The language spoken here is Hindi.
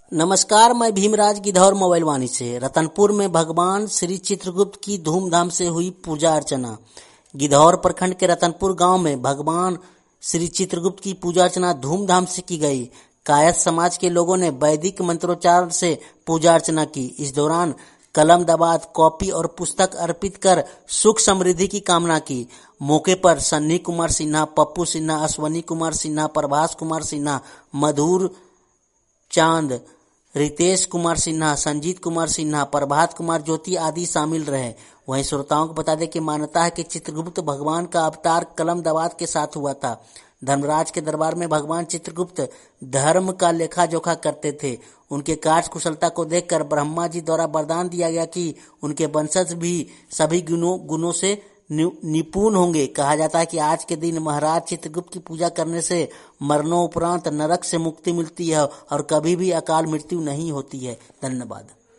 नमस्कार, मैं भीमराज गिद्धौर मोबाइल वाणी से। रतनपुर में भगवान श्री चित्रगुप्त की धूमधाम से हुई पूजा अर्चना। गिद्धौर प्रखंड के रतनपुर गांव में भगवान श्री चित्रगुप्त की पूजा अर्चना धूमधाम से की गई। कायस्थ समाज के लोगों ने वैदिक मंत्रोच्चार से पूजा अर्चना की। इस दौरान कलम दवात, कॉपी और पुस्तक अर्पित कर सुख समृद्धि की कामना की। मौके पर सन्नी कुमार सिन्हा, पप्पू सिन्हा, अश्वनी कुमार सिन्हा, प्रभास कुमार सिन्हा, मधुर चांद, रितेश कुमार सिन्हा, संजीत कुमार सिन्हा, प्रभात कुमार ज्योति आदि शामिल रहे। वहीं श्रोताओं को बता दें कि मान्यता है कि चित्रगुप्त भगवान का अवतार कलम दवात के साथ हुआ था। धर्मराज के दरबार में भगवान चित्रगुप्त धर्म का लेखा जोखा करते थे। उनके कार्य कुशलता को देखकर ब्रह्मा जी द्वारा वरदान दिया गया कि उनके वंशज भी सभी गुणों से निपुण होंगे। कहा जाता है कि आज के दिन महाराज चित्रगुप्त की पूजा करने से मरणोपरांत नरक से मुक्ति मिलती है और कभी भी अकाल मृत्यु नहीं होती है। धन्यवाद।